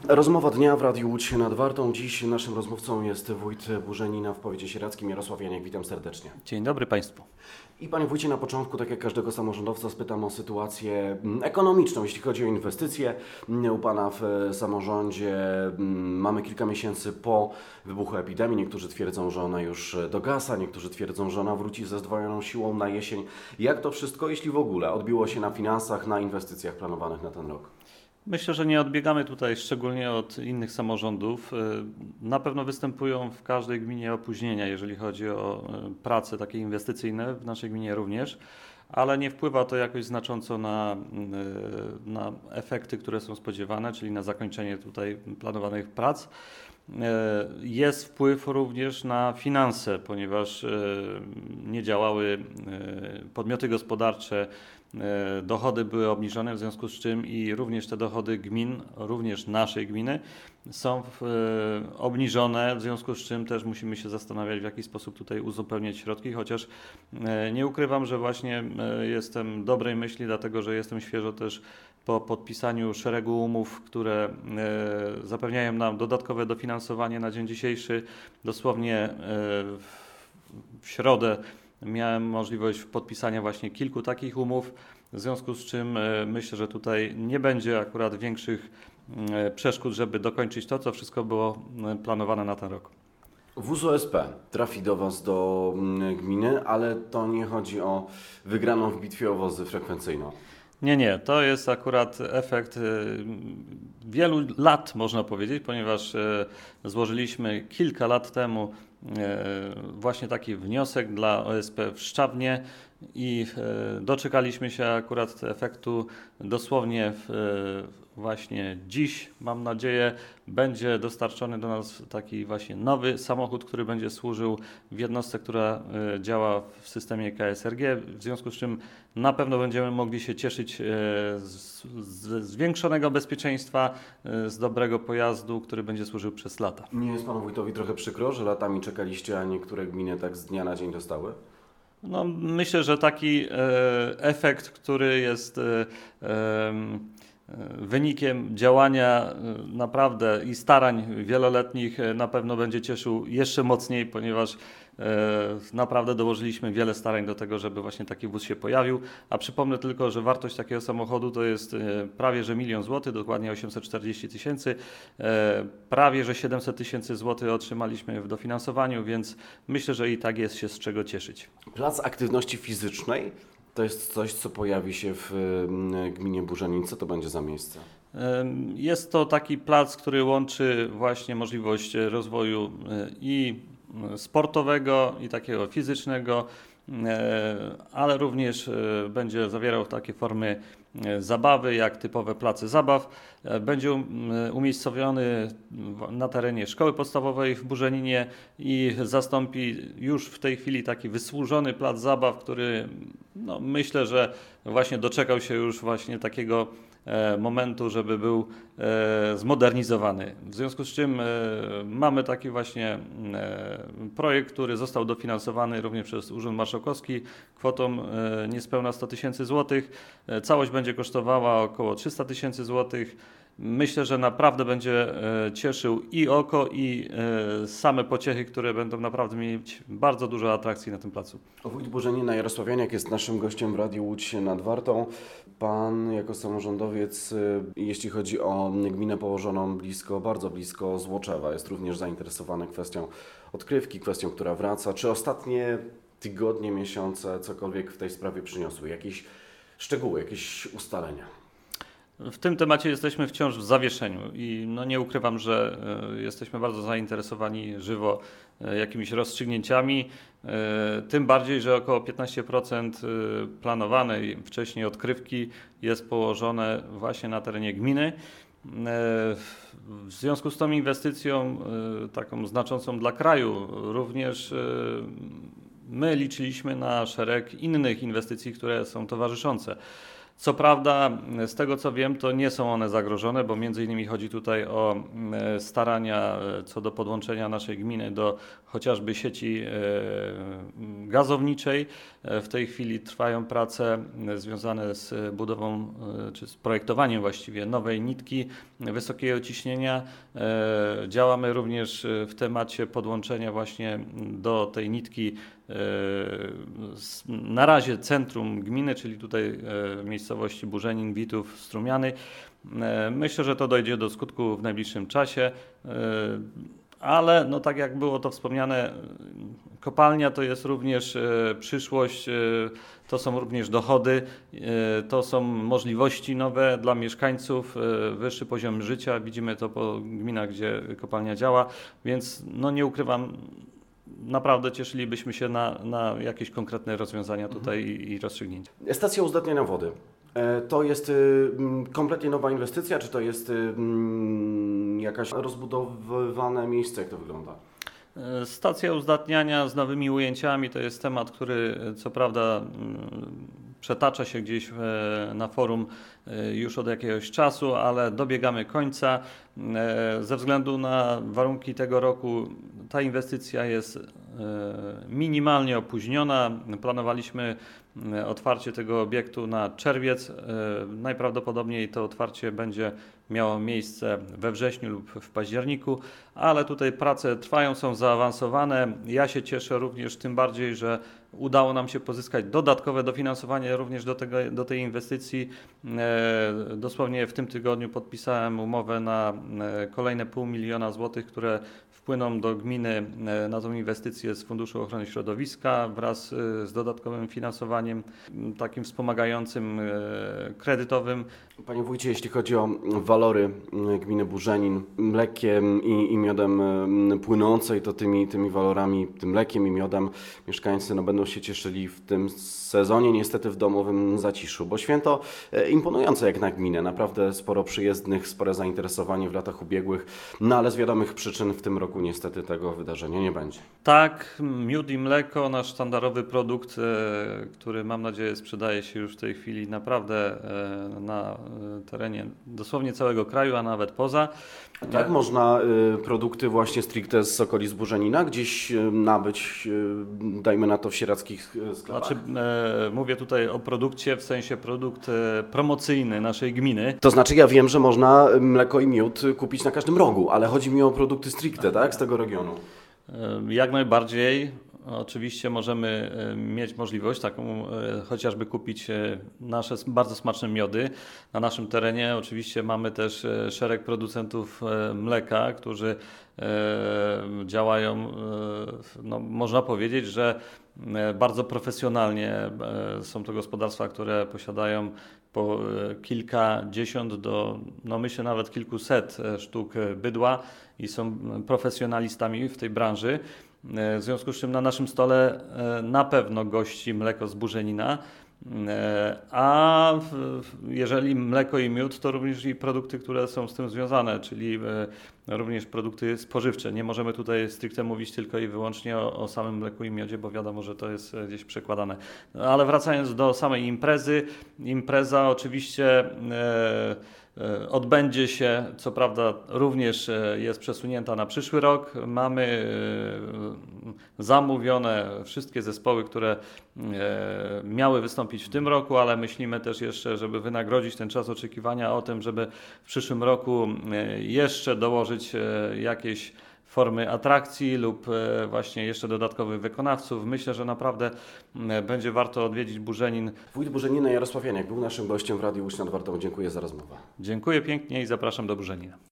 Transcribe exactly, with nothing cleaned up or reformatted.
Rozmowa dnia w Radiu Łódź nad Wartą. Dziś naszym rozmówcą jest wójt Burzenina w powiecie sieradzkim, Jarosław Janiak. Witam serdecznie. Dzień dobry Państwu. I Panie Wójcie, na początku, tak jak każdego samorządowca, spytam o sytuację ekonomiczną, jeśli chodzi o inwestycje. U Pana w samorządzie mamy kilka miesięcy po wybuchu epidemii. Niektórzy twierdzą, że ona już dogasa, niektórzy twierdzą, że ona wróci ze zdwojoną siłą na jesień. Jak to wszystko, jeśli w ogóle, odbiło się na finansach, na inwestycjach planowanych na ten rok? Myślę, że nie odbiegamy tutaj szczególnie od innych samorządów. Na pewno występują w każdej gminie opóźnienia, jeżeli chodzi o prace takie inwestycyjne, w naszej gminie również, ale nie wpływa to jakoś znacząco na, na efekty, które są spodziewane, czyli na zakończenie tutaj planowanych prac. Jest wpływ również na finanse, ponieważ nie działały podmioty gospodarcze, dochody były obniżone, w związku z czym i również te dochody gmin, również naszej gminy są obniżone, w związku z czym też musimy się zastanawiać, w jaki sposób tutaj uzupełniać środki, chociaż nie ukrywam, że właśnie jestem dobrej myśli, dlatego że jestem świeżo też po podpisaniu szeregu umów, które zapewniają nam dodatkowe dofinansowanie na dzień dzisiejszy. Dosłownie w środę miałem możliwość podpisania właśnie kilku takich umów, w związku z czym myślę, że tutaj nie będzie akurat większych przeszkód, żeby dokończyć to, co wszystko było planowane na ten rok. W Z O S P trafi do Was, do gminy, ale to nie chodzi o wygraną w bitwie o wozy frekwencyjną. Nie, nie, to jest akurat efekt wielu lat, można powiedzieć, ponieważ złożyliśmy kilka lat temu właśnie taki wniosek dla O S P w Szczawnie i doczekaliśmy się akurat efektu dosłownie właśnie dziś, mam nadzieję, będzie dostarczony do nas taki właśnie nowy samochód, który będzie służył w jednostce, która działa w systemie K S R G, w związku z czym na pewno będziemy mogli się cieszyć z, z zwiększonego bezpieczeństwa, z dobrego pojazdu, który będzie służył przez lata. Nie jest Panu Wójtowi trochę przykro, że latami czekaliście, a niektóre gminy tak z dnia na dzień dostały? No, myślę, że taki e, efekt, który jest e, e, wynikiem działania naprawdę i starań wieloletnich, na pewno będzie cieszył jeszcze mocniej, ponieważ naprawdę dołożyliśmy wiele starań do tego, żeby właśnie taki wóz się pojawił. A przypomnę tylko, że wartość takiego samochodu to jest prawie że milion złotych, dokładnie osiemset czterdzieści tysięcy. Prawie że siedemset tysięcy złotych otrzymaliśmy w dofinansowaniu, więc myślę, że i tak jest się z czego cieszyć. Plac aktywności fizycznej to jest coś, co pojawi się w gminie Burzenin. Co to będzie za miejsce? Jest to taki plac, który łączy właśnie możliwość rozwoju i sportowego, i takiego fizycznego, ale również będzie zawierał takie formy zabawy, jak typowe place zabaw. Będzie umiejscowiony na terenie szkoły podstawowej w Burzeninie i zastąpi już w tej chwili taki wysłużony plac zabaw, który no, myślę, że właśnie doczekał się już właśnie takiego momentu, żeby był zmodernizowany. W związku z czym mamy taki właśnie projekt, który został dofinansowany również przez Urząd Marszałkowski kwotą niespełna sto tysięcy złotych. Całość będzie kosztowała około trzysta tysięcy złotych. Myślę, że naprawdę będzie cieszył i oko, i same pociechy, które będą naprawdę mieć bardzo dużo atrakcji na tym placu. Wójt Burzenina Jarosław Janiak jest naszym gościem w Radiu Łódź nad Wartą. Pan jako samorządowiec, jeśli chodzi o gminę położoną blisko, bardzo blisko Złoczewa, jest również zainteresowany kwestią odkrywki, kwestią, która wraca. Czy ostatnie tygodnie, miesiące cokolwiek w tej sprawie przyniosły? Jakieś szczegóły, jakieś ustalenia? W tym temacie jesteśmy wciąż w zawieszeniu i no nie ukrywam, że y, jesteśmy bardzo zainteresowani żywo y, jakimiś rozstrzygnięciami, y, tym bardziej, że około piętnaście procent y, planowanej wcześniej odkrywki jest położone właśnie na terenie gminy. Y, w związku z tą inwestycją y, taką znaczącą dla kraju również y, my liczyliśmy na szereg innych inwestycji, które są towarzyszące. Co prawda, z tego co wiem, to nie są one zagrożone, bo między innymi chodzi tutaj o e, starania e, co do podłączenia naszej gminy do chociażby sieci e, gazowniczej. E, W tej chwili trwają prace e, związane z budową e, czy z projektowaniem właściwie nowej nitki wysokiego ciśnienia. E, Działamy również e, w temacie podłączenia właśnie do tej nitki e, s- na razie centrum gminy, czyli tutaj e, miejscowości Burzenin, Witów, Strumiany. E, Myślę, że to dojdzie do skutku w najbliższym czasie, e, ale no tak jak było to wspomniane, kopalnia to jest również e, przyszłość, e, to są również dochody, e, to są możliwości nowe dla mieszkańców, e, wyższy poziom życia. Widzimy to po gminach, gdzie kopalnia działa, więc no nie ukrywam, naprawdę cieszylibyśmy się na, na jakieś konkretne rozwiązania tutaj i, i rozstrzygnięcia. Stacja uzdatniania wody. E, To jest y, mm, kompletnie nowa inwestycja, czy to jest y, mm, jakaś rozbudowywane miejsce? Jak to wygląda? E, Stacja uzdatniania z nowymi ujęciami to jest temat, który e, co prawda mm, przetacza się gdzieś e, na forum e, już od jakiegoś czasu, ale dobiegamy końca. E, Ze względu na warunki tego roku ta inwestycja jest e, minimalnie opóźniona. Planowaliśmy e, otwarcie tego obiektu na czerwiec. E, Najprawdopodobniej to otwarcie będzie miało miejsce we wrześniu lub w październiku, ale tutaj prace trwają, są zaawansowane. Ja się cieszę również tym bardziej, że udało nam się pozyskać dodatkowe dofinansowanie również do, tego, do tej inwestycji. E, Dosłownie w tym tygodniu podpisałem umowę na e, kolejne pół miliona złotych, które wpłyną do gminy e, na tą inwestycję z Funduszu Ochrony Środowiska wraz e, z dodatkowym finansowaniem m, takim wspomagającym e, kredytowym. Panie wójcie, jeśli chodzi o walory y, gminy Burzenin, mlekiem i, i miodem y, płynącej, to tymi, tymi walorami, tym mlekiem i miodem mieszkańcy no, będą się cieszyli w tym sezonie, niestety w domowym zaciszu, bo święto y, imponujące jak na gminę, naprawdę sporo przyjezdnych, spore zainteresowanie w latach ubiegłych, no ale z wiadomych przyczyn w tym roku niestety tego wydarzenia nie będzie. Tak, miód i mleko, nasz sztandarowy produkt, e, który mam nadzieję sprzedaje się już w tej chwili naprawdę e, na e, terenie dosłownie całego kraju, a nawet poza. Jak można y, produkty właśnie stricte z okolic Burzenina gdzieś y, nabyć, y, dajmy na to w sieраckich y, sklepach? Znaczy, e, mówię tutaj o produkcie, w sensie produkt e, promocyjny naszej gminy. To znaczy ja wiem, że można mleko i miód kupić na każdym rogu, ale chodzi mi o produkty stricte, tak, z tego regionu. E, Jak najbardziej. Oczywiście możemy e, mieć możliwość taką, e, chociażby kupić e, nasze s- bardzo smaczne miody. Na naszym terenie oczywiście mamy też e, szereg producentów e, mleka, którzy e, działają, e, w- no, można powiedzieć, że e, bardzo profesjonalnie. E, Są to gospodarstwa, które posiadają po e, kilkadziesiąt do, no myślę nawet kilkuset e, sztuk e, bydła i są m, profesjonalistami w tej branży. E, W związku z czym na naszym stole e, na pewno gości mleko z Burzenina, e, a w- w- jeżeli mleko i miód, to również i produkty, które są z tym związane, czyli e, również produkty spożywcze. Nie możemy tutaj stricte mówić tylko i wyłącznie o, o samym mleku i miodzie, bo wiadomo, że to jest e, gdzieś przekładane. No, ale wracając do samej imprezy, impreza oczywiście e, e, odbędzie się, co prawda również e, jest przesunięta na przyszły rok. Mamy e, zamówione wszystkie zespoły, które e, miały wystąpić w tym roku, ale myślimy też jeszcze, żeby wynagrodzić ten czas oczekiwania o tym, żeby w przyszłym roku e, jeszcze dołożyć e, jakieś formy atrakcji lub e, właśnie jeszcze dodatkowych wykonawców. Myślę, że naprawdę m, będzie warto odwiedzić Burzenin. Wójt Burzenina Jarosław Janiak był naszym gościem w Radiu Łódź nad Wartą. Dziękuję za rozmowę. Dziękuję pięknie i zapraszam do Burzenina.